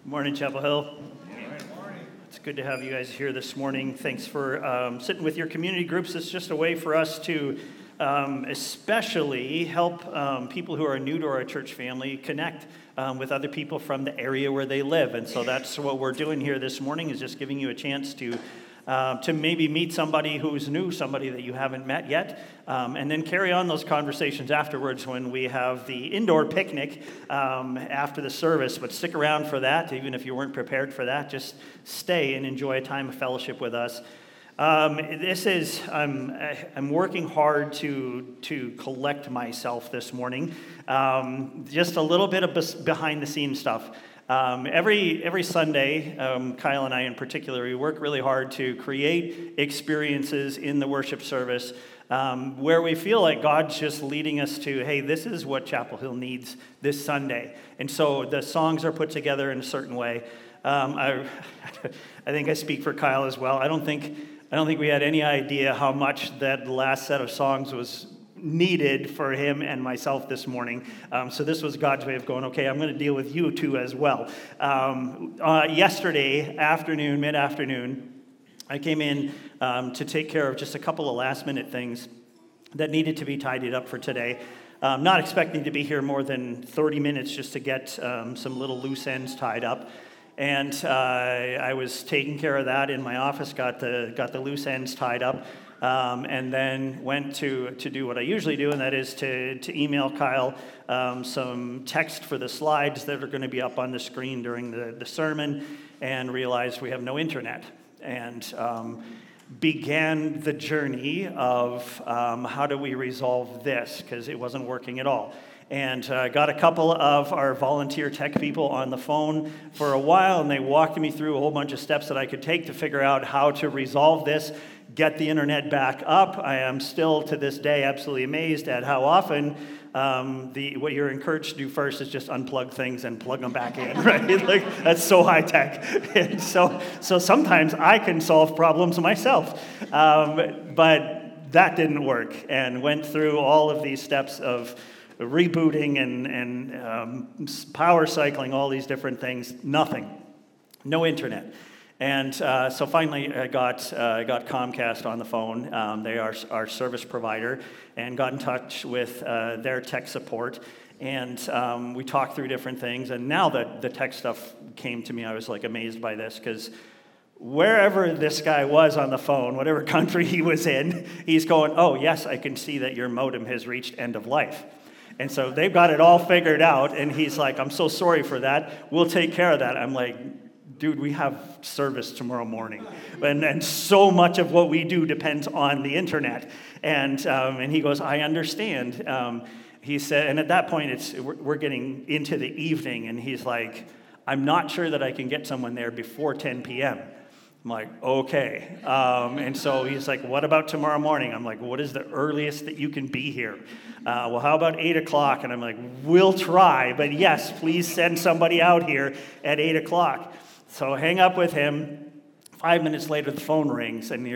Morning, Chapel Hill. It's good to have you guys here this morning. Thanks for sitting with your community groups. It's just a way for us to especially help people who are new to our church family connect with other people from the area where they live. And so that's what we're doing here this morning, is just giving you a chance to maybe meet somebody who's new, somebody that you haven't met yet, and then carry on those conversations afterwards when we have the indoor picnic after the service. But stick around for that, even if you weren't prepared for that. Just stay and enjoy a time of fellowship with us. I'm working hard to collect myself this morning. Just a little bit of behind the scenes stuff. Every Sunday, Kyle and I in particular, we work really hard to create experiences in the worship service where we feel like God's just leading us to, hey, this is what Chapel Hill needs this Sunday. And so the songs are put together in a certain way. I think I speak for Kyle as well. I don't think we had any idea how much that last set of songs was needed for him and myself this morning. So this was God's way of going, okay, I'm going to deal with you two as well. Yesterday mid-afternoon, I came in to take care of just a couple of last-minute things that needed to be tidied up for today. Not expecting to be here more than 30 minutes just to get some little loose ends tied up. And I was taking care of that in my office, got the loose ends tied up, and then went to do what I usually do, and that is to email Kyle some text for the slides that are going to be up on the screen during the sermon, and realized we have no internet. And began the journey of how do we resolve this, because it wasn't working at all. And got a couple of our volunteer tech people on the phone for a while, and they walked me through a whole bunch of steps that I could take to figure out how to resolve this, get the internet back up. I am still, to this day, absolutely amazed at how often what you're encouraged to do first is just unplug things and plug them back in, right? Like, that's so high tech. And so sometimes I can solve problems myself. But that didn't work, and went through all of these steps of rebooting and power cycling, all these different things. Nothing. No internet. And so finally I got Comcast on the phone. They are our service provider, and got in touch with their tech support. And we talked through different things. And now that the tech stuff came to me, I was like amazed by this, because wherever this guy was on the phone, whatever country he was in, he's going, oh, yes, I can see that your modem has reached end of life. And so they've got it all figured out, and he's like, I'm so sorry for that. We'll take care of that. I'm like, dude, we have service tomorrow morning. And so much of what we do depends on the internet. And he goes, I understand. He said, and at that point, we're getting into the evening, and he's like, I'm not sure that I can get someone there before 10 p.m. I'm like, okay. And so he's like, what about tomorrow morning? I'm like, what is the earliest that you can be here? Well, how about 8 o'clock? And I'm like, we'll try, but yes, please send somebody out here at 8 o'clock. So hang up with him. 5 minutes later, the phone rings, and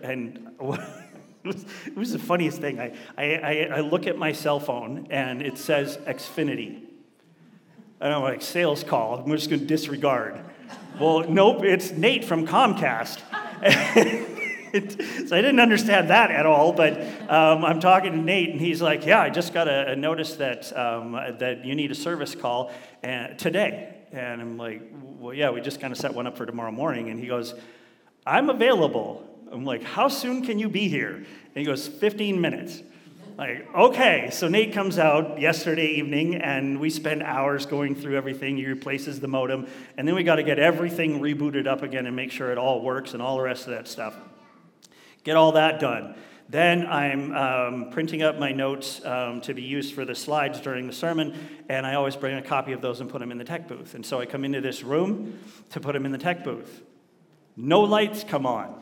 it was the funniest thing. I look at my cell phone, and it says Xfinity. And I'm like, sales call. I'm just going to disregard. Well, nope, it's Nate from Comcast. So I didn't understand that at all, but I'm talking to Nate, and he's like, yeah, I just got a notice that you need a service call today. And I'm like, well, yeah, we just kind of set one up for tomorrow morning. And he goes, I'm available. I'm like, how soon can you be here? And he goes, 15 minutes. Like, okay. So Nate comes out yesterday evening, and we spend hours going through everything. He replaces the modem, and then we got to get everything rebooted up again and make sure it all works and all the rest of that stuff. Get all that done. Then I'm printing up my notes to be used for the slides during the sermon, and I always bring a copy of those and put them in the tech booth. And so I come into this room to put them in the tech booth. No lights come on.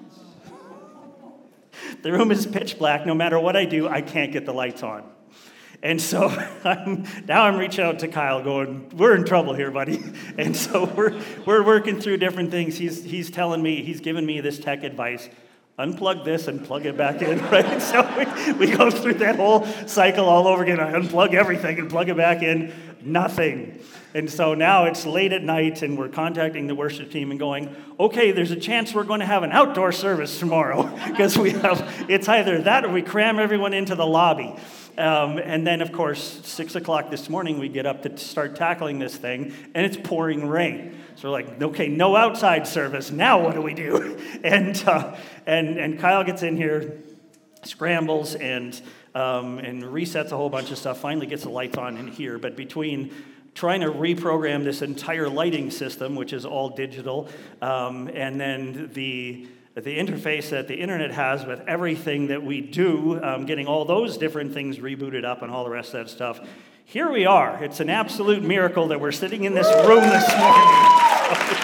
The room is pitch black. No matter what I do, I can't get the lights on. And so now I'm reaching out to Kyle going, we're in trouble here, buddy. And so we're working through different things. He's telling me, he's giving me this tech advice. Unplug this and plug it back in, right? So we go through that whole cycle all over again. I unplug everything and plug it back in. nothing. And so now it's late at night, and we're contacting the worship team and going, okay, there's a chance we're going to have an outdoor service tomorrow, because it's either that or we cram everyone into the lobby. And then, of course, 6 o'clock this morning, we get up to start tackling this thing, and it's pouring rain. So we're like, okay, no outside service. Now what do we do? And Kyle gets in here, scrambles, and resets a whole bunch of stuff, finally gets the lights on in here. But between trying to reprogram this entire lighting system, which is all digital, and then the interface that the internet has with everything that we do, getting all those different things rebooted up and all the rest of that stuff, here we are. It's an absolute miracle that we're sitting in this room this morning.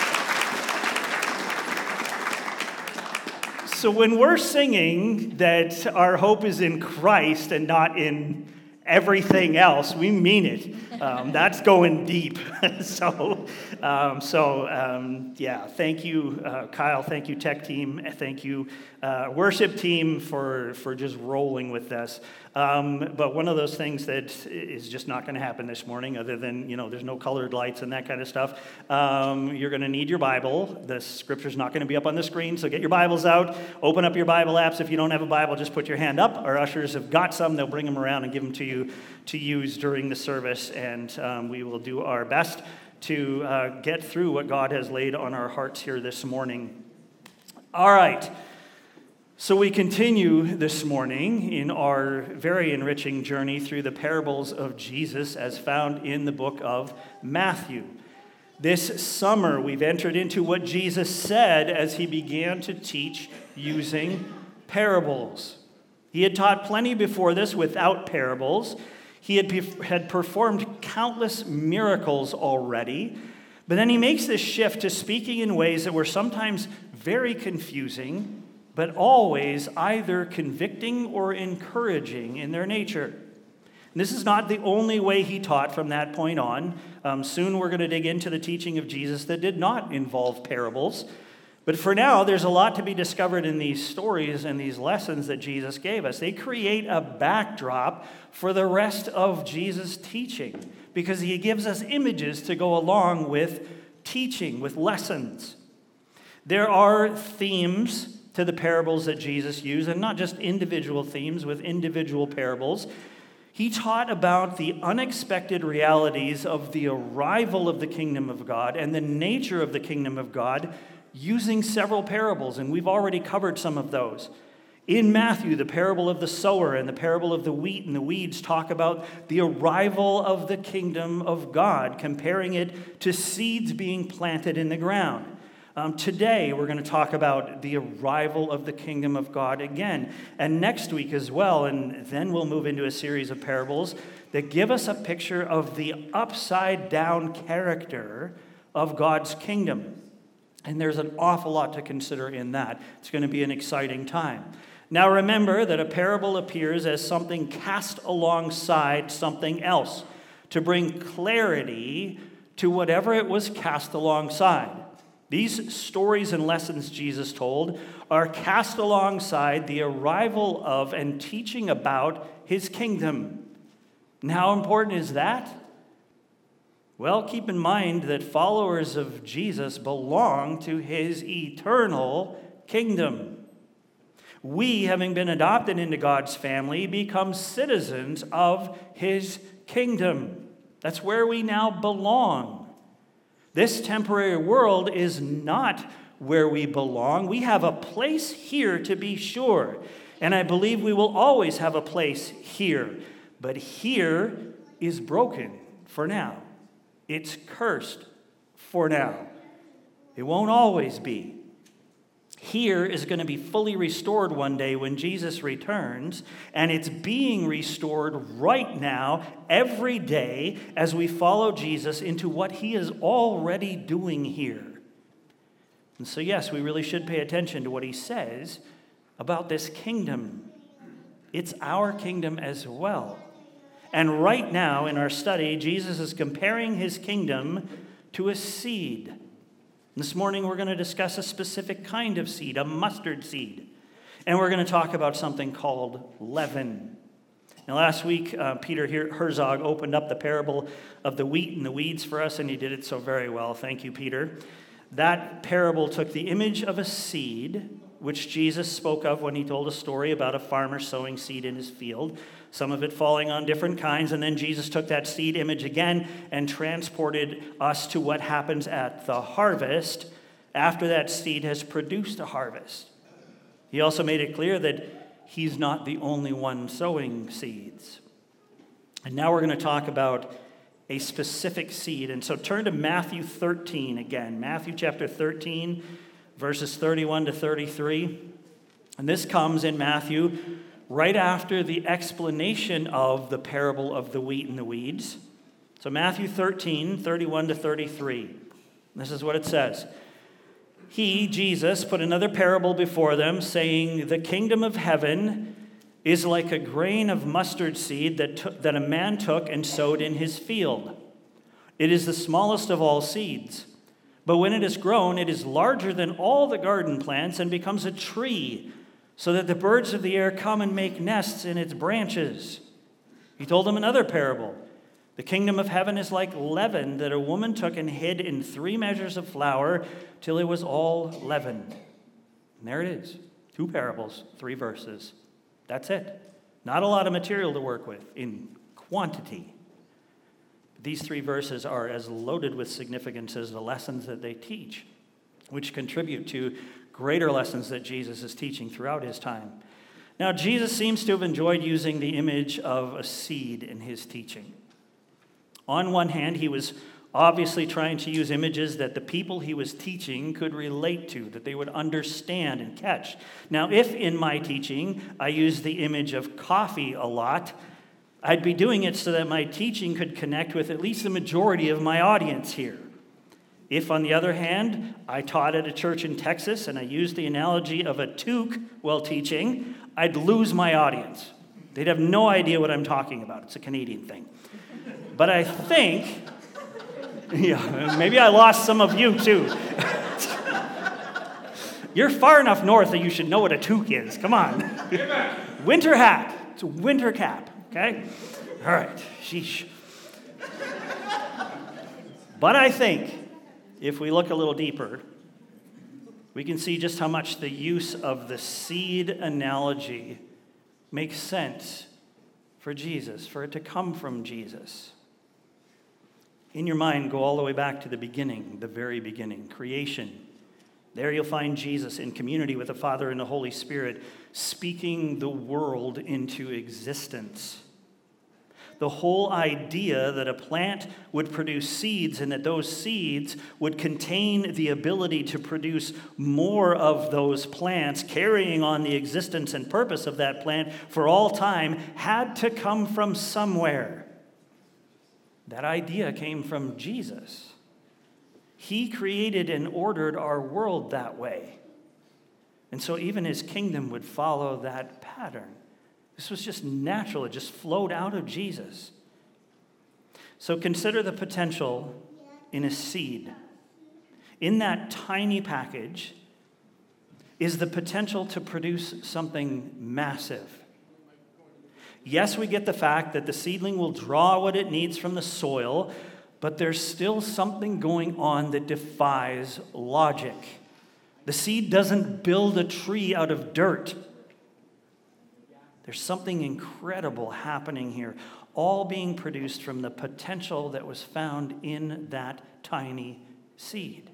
So when we're singing that our hope is in Christ and not in everything else, we mean it. That's going deep. Yeah, thank you, Kyle. Thank you, tech team. Thank you, worship team, for just rolling with this. But one of those things that is just not going to happen this morning, other than, there's no colored lights and that kind of stuff. You're going to need your Bible. The scripture's not going to be up on the screen, so get your Bibles out. Open up your Bible apps. If you don't have a Bible, just put your hand up. Our ushers have got some. They'll bring them around and give them to you to use during the service, and we will do our best to get through what God has laid on our hearts here this morning. All right. So we continue this morning in our very enriching journey through the parables of Jesus as found in the book of Matthew. This summer, we've entered into what Jesus said as he began to teach using parables. He had taught plenty before this without parables. He had performed countless miracles already, but then he makes this shift to speaking in ways that were sometimes very confusing, but always either convicting or encouraging in their nature. And this is not the only way he taught from that point on. Soon we're going to dig into the teaching of Jesus that did not involve parables. But for now, there's a lot to be discovered in these stories and these lessons that Jesus gave us. They create a backdrop for the rest of Jesus' teaching, because he gives us images to go along with teaching, with lessons. There are themes to the parables that Jesus used, and not just individual themes with individual parables. He taught about the unexpected realities of the arrival of the kingdom of God and the nature of the kingdom of God using several parables, and we've already covered some of those. In Matthew, the parable of the sower and the parable of the wheat and the weeds talk about the arrival of the kingdom of God, comparing it to seeds being planted in the ground. Today, we're going to talk about the arrival of the kingdom of God again, and next week as well, and then we'll move into a series of parables that give us a picture of the upside-down character of God's kingdom. And there's an awful lot to consider in that. It's going to be an exciting time. Now remember that a parable appears as something cast alongside something else to bring clarity to whatever it was cast alongside. These stories and lessons Jesus told are cast alongside the arrival of and teaching about his kingdom. And how important is that? Well, keep in mind that followers of Jesus belong to his eternal kingdom. We, having been adopted into God's family, become citizens of his kingdom. That's where we now belong. This temporary world is not where we belong. We have a place here, to be sure. And I believe we will always have a place here. But here is broken for now. It's cursed for now. It won't always be. Here is going to be fully restored one day when Jesus returns, and it's being restored right now, every day, as we follow Jesus into what he is already doing here. And so, yes, we really should pay attention to what he says about this kingdom. It's our kingdom as well. And right now in our study, Jesus is comparing his kingdom to a seed. This morning we're going to discuss a specific kind of seed, a mustard seed. And we're going to talk about something called leaven. Now, last week, Peter Herzog opened up the parable of the wheat and the weeds for us, and he did it so very well. Thank you, Peter. That parable took the image of a seed, which Jesus spoke of when he told a story about a farmer sowing seed in his field, some of it falling on different kinds, and then Jesus took that seed image again and transported us to what happens at the harvest after that seed has produced a harvest. He also made it clear that he's not the only one sowing seeds. And now we're going to talk about a specific seed. And so turn to Matthew 13 again. Matthew chapter 13, verses 31 to 33. And this comes in Matthew right after the explanation of the parable of the wheat and the weeds. So Matthew 13, 31 to 33. This is what it says. He, Jesus, put another parable before them, saying, "The kingdom of heaven is like a grain of mustard seed that a man took and sowed in his field. It is the smallest of all seeds, but when it is grown, it is larger than all the garden plants and becomes a tree, so that the birds of the air come and make nests in its branches." He told them another parable. "The kingdom of heaven is like leaven that a woman took and hid in 3 measures of flour till it was all leavened." And there it is. 2 parables, 3 verses. That's it. Not a lot of material to work with in quantity. These 3 verses are as loaded with significance as the lessons that they teach, which contribute to greater lessons that Jesus is teaching throughout his time. Now, Jesus seems to have enjoyed using the image of a seed in his teaching. On one hand, he was obviously trying to use images that the people he was teaching could relate to, that they would understand and catch. Now, if in my teaching I use the image of coffee a lot, I'd be doing it so that my teaching could connect with at least the majority of my audience here. If, on the other hand, I taught at a church in Texas and I used the analogy of a toque while teaching, I'd lose my audience. They'd have no idea what I'm talking about. It's a Canadian thing. But I think, maybe I lost some of you too. You're far enough north that you should know what a toque is. Come on. Winter hat. It's a winter cap, okay? All right. Sheesh. But I think if we look a little deeper, we can see just how much the use of the seed analogy makes sense for Jesus, for it to come from Jesus. In your mind, go all the way back to the beginning, the very beginning, creation. There you'll find Jesus in community with the Father and the Holy Spirit, speaking the world into existence. The whole idea that a plant would produce seeds and that those seeds would contain the ability to produce more of those plants, carrying on the existence and purpose of that plant for all time, had to come from somewhere. That idea came from Jesus. He created and ordered our world that way. And so even his kingdom would follow that pattern. This was just natural. It just flowed out of Jesus. So consider the potential in a seed. In that tiny package is the potential to produce something massive. Yes, we get the fact that the seedling will draw what it needs from the soil, but there's still something going on that defies logic. The seed doesn't build a tree out of dirt. There's something incredible happening here, all being produced from the potential that was found in that tiny seed.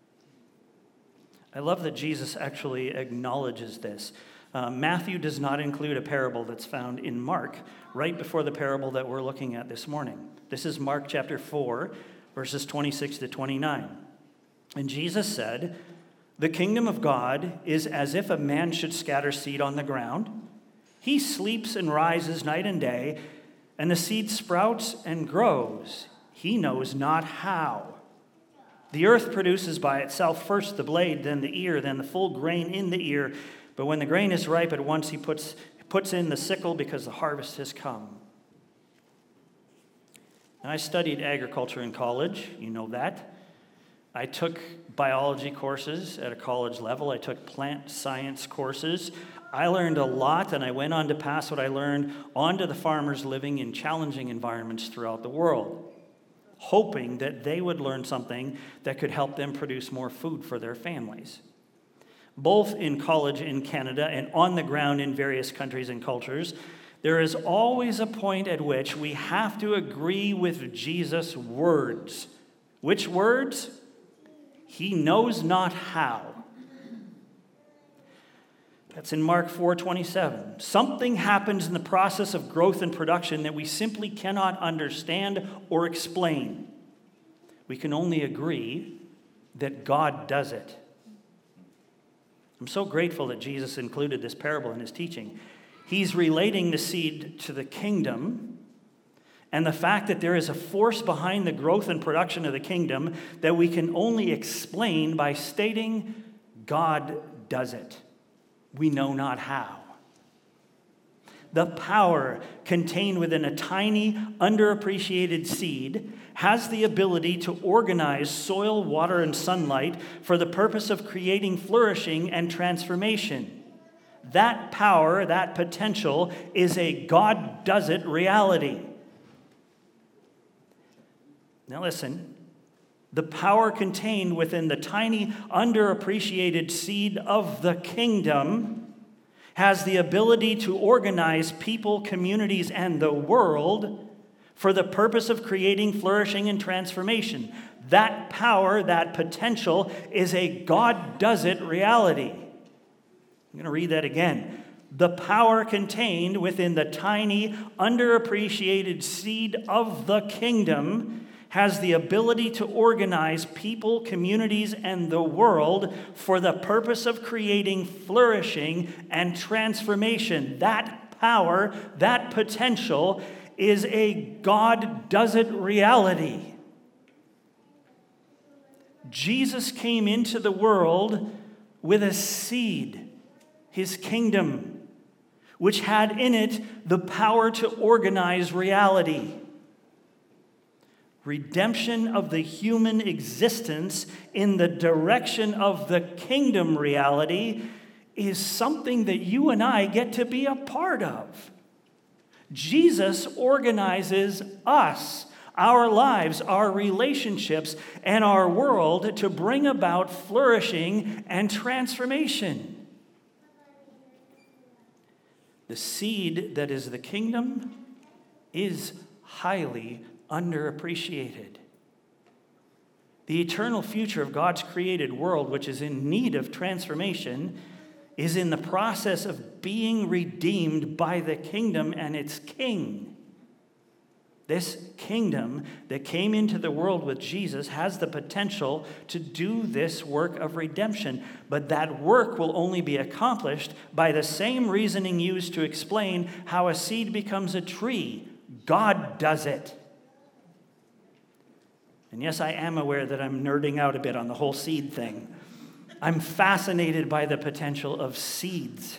I love that Jesus actually acknowledges this. Matthew does not include a parable that's found in Mark, right before the parable that we're looking at this morning. This is Mark chapter 4, verses 26 to 29. And Jesus said, "The kingdom of God is as if a man should scatter seed on the ground. He sleeps and rises night and day, and the seed sprouts and grows. He knows not how. The earth produces by itself first the blade, then the ear, then the full grain in the ear. But when the grain is ripe, at once he puts in the sickle because the harvest has come." Now, I studied agriculture in college. You know that. I took biology courses at a college level. I took plant science courses. I learned a lot, and I went on to pass what I learned on to the farmers living in challenging environments throughout the world, hoping that they would learn something that could help them produce more food for their families. Both in college in Canada and on the ground in various countries and cultures, there is always a point at which we have to agree with Jesus' words. Which words? He knows not how. That's in Mark 4:27. Something happens in the process of growth and production that we simply cannot understand or explain. We can only agree that God does it. I'm so grateful that Jesus included this parable in his teaching. He's relating the seed to the kingdom and the fact that there is a force behind the growth and production of the kingdom that we can only explain by stating God does it. We know not how. The power contained within a tiny, underappreciated seed has the ability to organize soil, water, and sunlight for the purpose of creating flourishing and transformation. That power, that potential, is a God does it reality. Now listen, the power contained within the tiny, underappreciated seed of the kingdom has the ability to organize people, communities, and the world for the purpose of creating flourishing and transformation. That power, that potential, is a God does it reality. I'm going to read that again. The power contained within the tiny, underappreciated seed of the kingdom has the ability to organize people, communities, and the world for the purpose of creating flourishing and transformation. That power, that potential, is a God does it reality. Jesus came into the world with a seed, his kingdom, which had in it the power to organize reality. Redemption of the human existence in the direction of the kingdom reality is something that you and I get to be a part of. Jesus organizes us, our lives, our relationships, and our world to bring about flourishing and transformation. The seed that is the kingdom is highly underappreciated. The eternal future of God's created world, which is in need of transformation, is in the process of being redeemed by the kingdom and its king. This kingdom that came into the world with Jesus has the potential to do this work of redemption, but that work will only be accomplished by the same reasoning used to explain how a seed becomes a tree. God does it. And yes, I am aware that I'm nerding out a bit on the whole seed thing. I'm fascinated by the potential of seeds.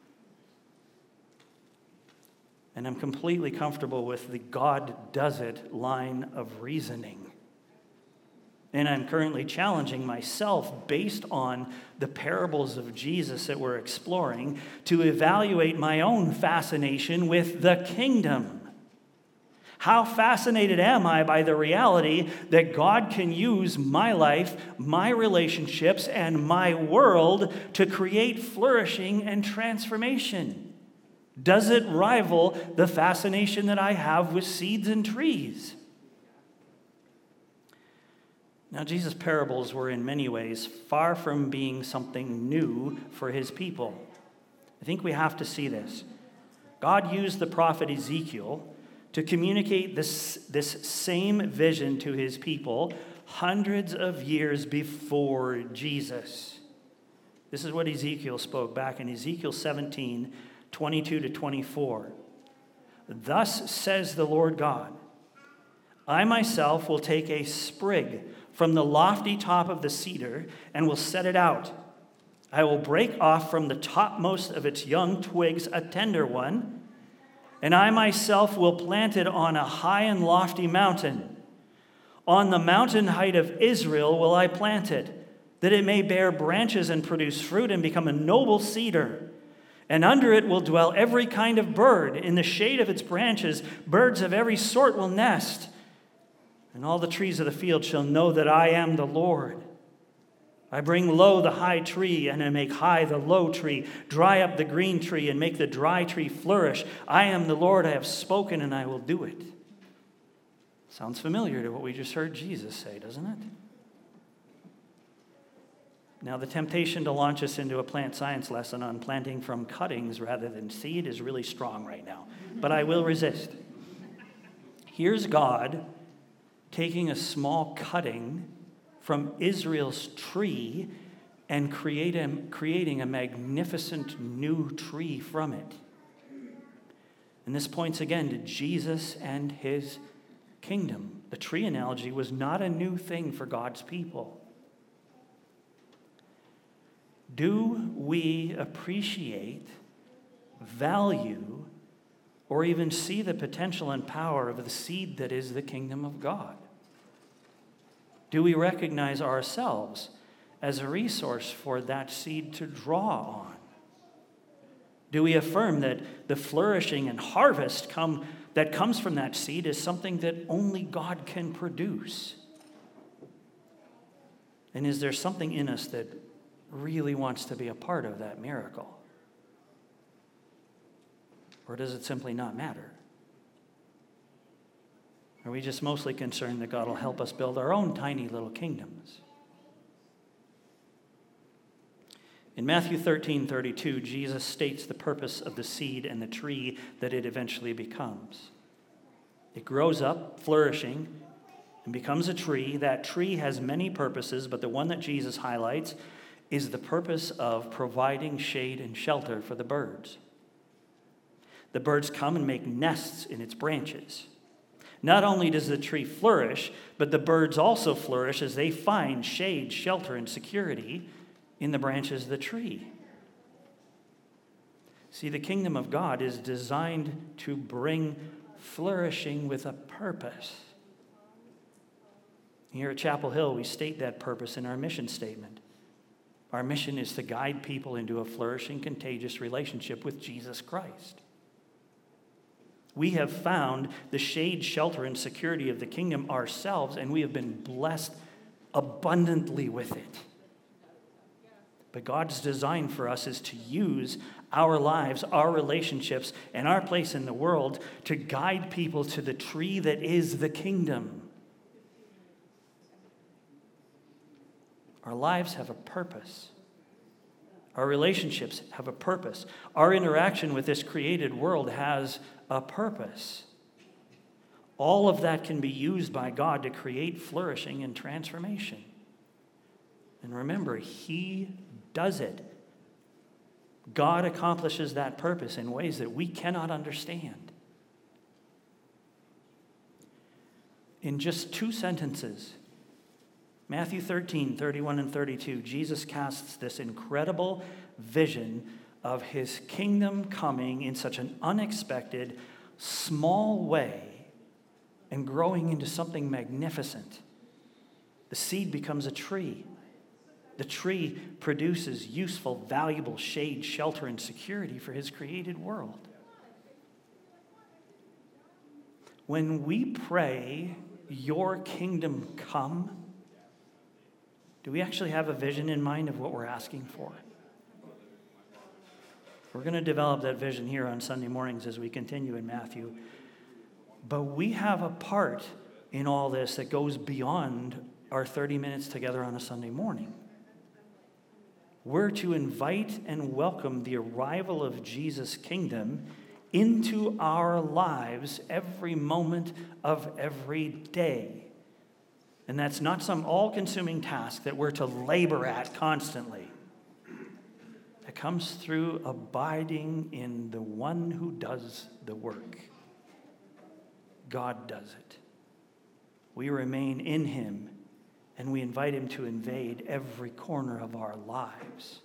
And I'm completely comfortable with the God does it line of reasoning. And I'm currently challenging myself based on the parables of Jesus that we're exploring to evaluate my own fascination with the kingdom. How fascinated am I by the reality that God can use my life, my relationships, and my world to create flourishing and transformation? Does it rival the fascination that I have with seeds and trees? Now, Jesus' parables were in many ways far from being something new for his people. I think we have to see this. God used the prophet Ezekiel to communicate this same vision to his people hundreds of years before Jesus. This is what Ezekiel spoke back in Ezekiel 17, 22 to 24. Thus says the Lord God, I myself will take a sprig from the lofty top of the cedar and will set it out. I will break off from the topmost of its young twigs a tender one, and I myself will plant it on a high and lofty mountain. On the mountain height of Israel will I plant it, that it may bear branches and produce fruit and become a noble cedar. And under it will dwell every kind of bird. In the shade of its branches, birds of every sort will nest. And all the trees of the field shall know that I am the Lord. I bring low the high tree, and I make high the low tree, dry up the green tree, and make the dry tree flourish. I am the Lord, I have spoken, and I will do it. Sounds familiar to what we just heard Jesus say, doesn't it? Now, the temptation to launch us into a plant science lesson on planting from cuttings rather than seed is really strong right now, but I will resist. Here's God taking a small cutting from Israel's tree and creating a magnificent new tree from it. And this points again to Jesus and his kingdom. The tree analogy was not a new thing for God's people. Do we appreciate, value, or even see the potential and power of the seed that is the kingdom of God? Do we recognize ourselves as a resource for that seed to draw on? Do we affirm that the flourishing and harvest that comes from that seed is something that only God can produce? And is there something in us that really wants to be a part of that miracle? Or does it simply not matter? Are we just mostly concerned that God will help us build our own tiny little kingdoms? In Matthew 13:32, Jesus states the purpose of the seed and the tree that it eventually becomes. It grows up, flourishing, and becomes a tree. That tree has many purposes, but the one that Jesus highlights is the purpose of providing shade and shelter for the birds. The birds come and make nests in its branches. Not only does the tree flourish, but the birds also flourish as they find shade, shelter, and security in the branches of the tree. See, the kingdom of God is designed to bring flourishing with a purpose. Here at Chapel Hill, we state that purpose in our mission statement. Our mission is to guide people into a flourishing, contagious relationship with Jesus Christ. We have found the shade, shelter, and security of the kingdom ourselves, and we have been blessed abundantly with it. But God's design for us is to use our lives, our relationships, and our place in the world to guide people to the tree that is the kingdom. Our lives have a purpose. Our relationships have a purpose. Our interaction with this created world has a purpose. All of that can be used by God to create flourishing and transformation. And remember, He does it. God accomplishes that purpose in ways that we cannot understand. In just 2 sentences, Matthew 13:31 and 32, Jesus casts this incredible vision of his kingdom coming in such an unexpected, small way and growing into something magnificent. The seed becomes a tree. The tree produces useful, valuable shade, shelter, and security for his created world. When we pray, "Your kingdom come," do we actually have a vision in mind of what we're asking for? We're going to develop that vision here on Sunday mornings as we continue in Matthew. But we have a part in all this that goes beyond our 30 minutes together on a Sunday morning. We're to invite and welcome the arrival of Jesus' kingdom into our lives every moment of every day. And that's not some all-consuming task that we're to labor at constantly. It comes through abiding in the one who does the work. God does it. We remain in him, and we invite him to invade every corner of our lives.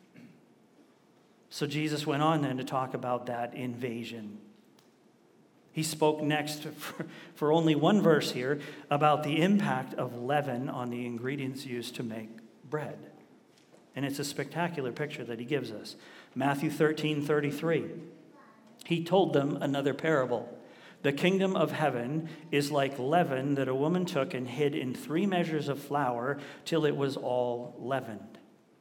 So Jesus went on then to talk about that invasion. He spoke next for only one verse here about the impact of leaven on the ingredients used to make bread. And it's a spectacular picture that he gives us. Matthew 13:33. He told them another parable. The kingdom of heaven is like leaven that a woman took and hid in 3 measures of flour till it was all leavened.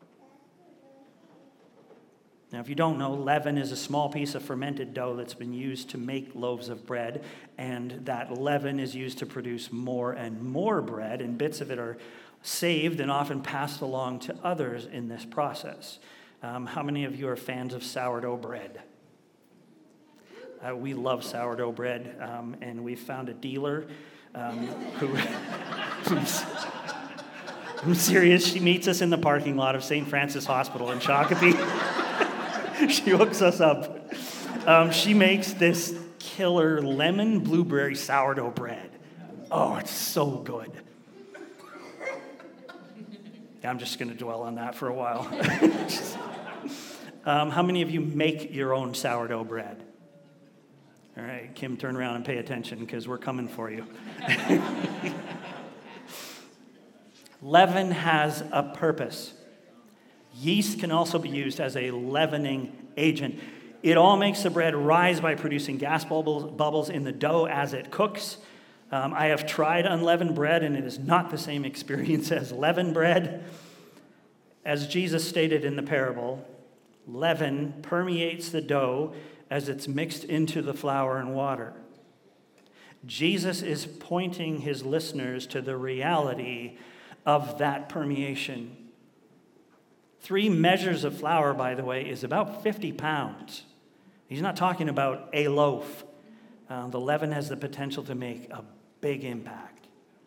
Now, if you don't know, leaven is a small piece of fermented dough that's been used to make loaves of bread, and that leaven is used to produce more and more bread, and bits of it are saved and often passed along to others in this process. How many of you are fans of sourdough bread? We love sourdough bread, and we found a dealer who... I'm serious, she meets us in the parking lot of St. Francis Hospital in Shakopee. She hooks us up. She makes this killer lemon blueberry sourdough bread. Oh, it's so good. I'm just going to dwell on that for a while. How many of you make your own sourdough bread? All right, Kim, turn around and pay attention because we're coming for you. Leaven has a purpose. Yeast can also be used as a leavening agent. It all makes the bread rise by producing gas bubbles in the dough as it cooks. I have tried unleavened bread, and it is not the same experience as leavened bread. As Jesus stated in the parable, leaven permeates the dough as it's mixed into the flour and water. Jesus is pointing his listeners to the reality of that permeation. 3 measures of flour, by the way, is about 50 pounds. He's not talking about a loaf. The leaven has the potential to make a big impact.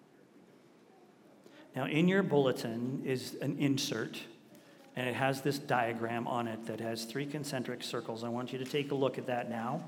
Now, in your bulletin is an insert, and it has this diagram on it that has 3 concentric circles. I want you to take a look at that now.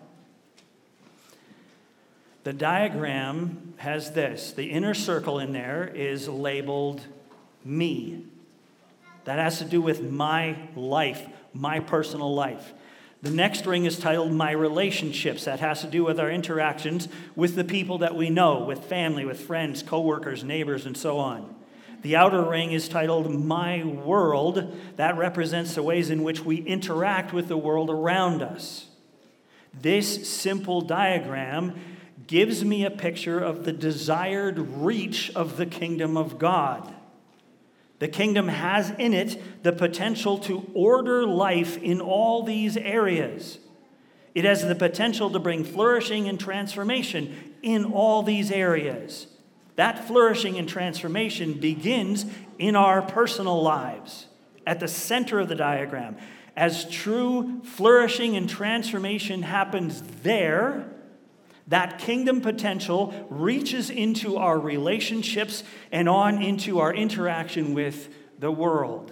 The diagram has this. The inner circle in there is labeled me. That has to do with my life, my personal life. The next ring is titled My Relationships. That has to do with our interactions with the people that we know, with family, with friends, coworkers, neighbors, and so on. The outer ring is titled My World. That represents the ways in which we interact with the world around us. This simple diagram gives me a picture of the desired reach of the kingdom of God. The kingdom has in it the potential to order life in all these areas. It has the potential to bring flourishing and transformation in all these areas. That flourishing and transformation begins in our personal lives, at the center of the diagram. As true flourishing and transformation happens there, that kingdom potential reaches into our relationships and on into our interaction with the world.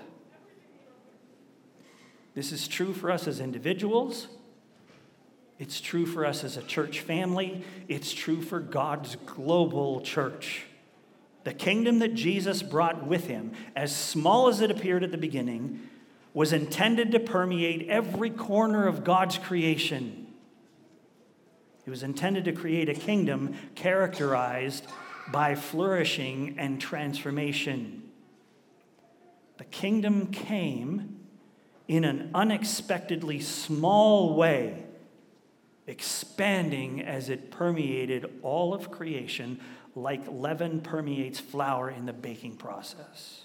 This is true for us as individuals. It's true for us as a church family. It's true for God's global church. The kingdom that Jesus brought with him, as small as it appeared at the beginning, was intended to permeate every corner of God's creation. It was intended to create a kingdom characterized by flourishing and transformation. The kingdom came in an unexpectedly small way, expanding as it permeated all of creation like leaven permeates flour in the baking process.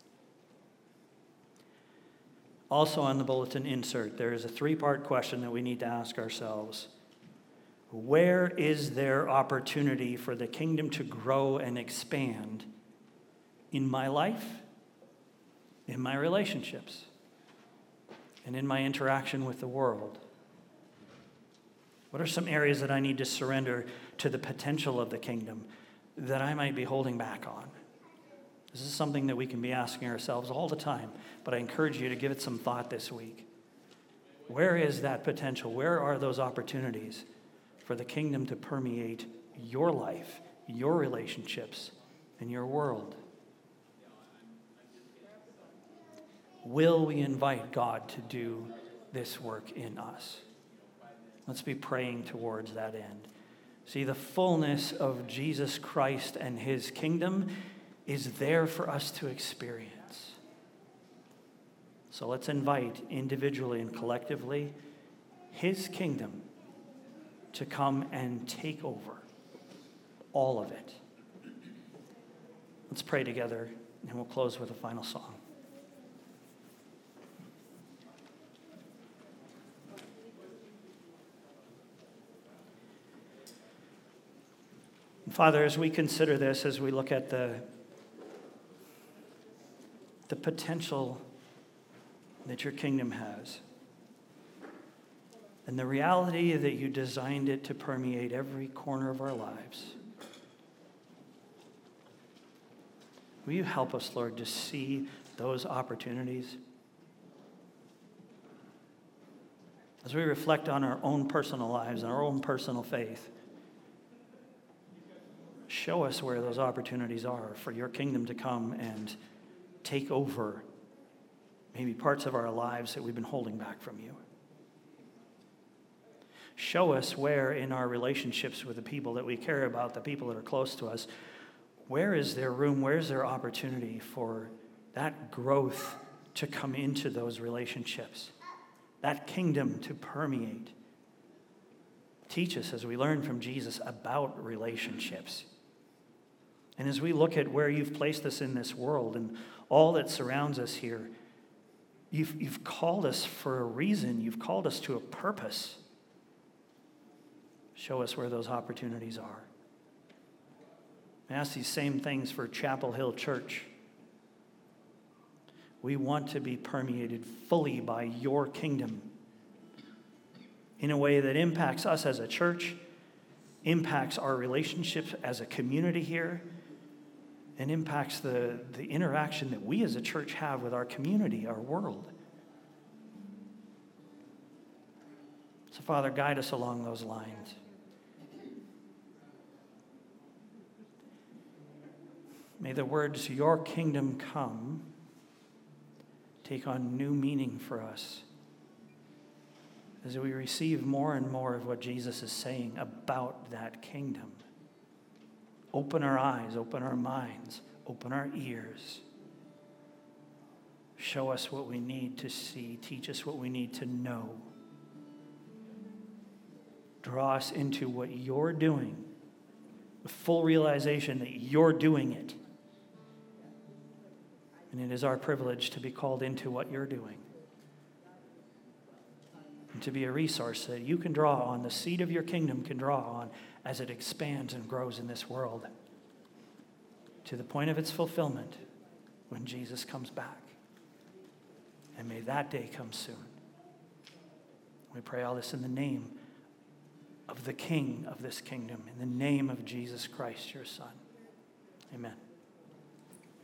Also on the bulletin insert, there is a 3-part question that we need to ask ourselves. Where is there opportunity for the kingdom to grow and expand in my life, in my relationships, and in my interaction with the world? What are some areas that I need to surrender to the potential of the kingdom that I might be holding back on? This is something that we can be asking ourselves all the time, but I encourage you to give it some thought this week. Where is that potential? Where are those opportunities for the kingdom to permeate your life, your relationships, and your world? Will we invite God to do this work in us? Let's be praying towards that end. See, the fullness of Jesus Christ and his kingdom is there for us to experience. So let's invite individually and collectively his kingdom to come and take over all of it. Let's pray together, and we'll close with a final song. Father, as we consider this, as we look at the potential that your kingdom has, and the reality that you designed it to permeate every corner of our lives, will you help us, Lord, to see those opportunities? As we reflect on our own personal lives and our own personal faith, show us where those opportunities are for your kingdom to come and take over maybe parts of our lives that we've been holding back from you. Show us where in our relationships with the people that we care about, the people that are close to us, where is there room, where is there opportunity for that growth to come into those relationships, that kingdom to permeate. Teach us as we learn from Jesus about relationships. And as we look at where you've placed us in this world and all that surrounds us here, you've called us for a reason. You've called us to a purpose. Show us where those opportunities are. I ask these same things for Chapel Hill Church. We want to be permeated fully by your kingdom in a way that impacts us as a church, impacts our relationships as a community here, and impacts the interaction that we as a church have with our community, our world. So, Father, guide us along those lines. May the words, your kingdom come, take on new meaning for us as we receive more and more of what Jesus is saying about that kingdom. Open our eyes, open our minds, open our ears. Show us what we need to see. Teach us what we need to know. Draw us into what you're doing, with full realization that you're doing it. And it is our privilege to be called into what you're doing. And to be a resource that you can draw on, the seed of your kingdom can draw on as it expands and grows in this world to the point of its fulfillment when Jesus comes back. And may that day come soon. We pray all this in the name of the King of this kingdom, in the name of Jesus Christ, your Son. Amen.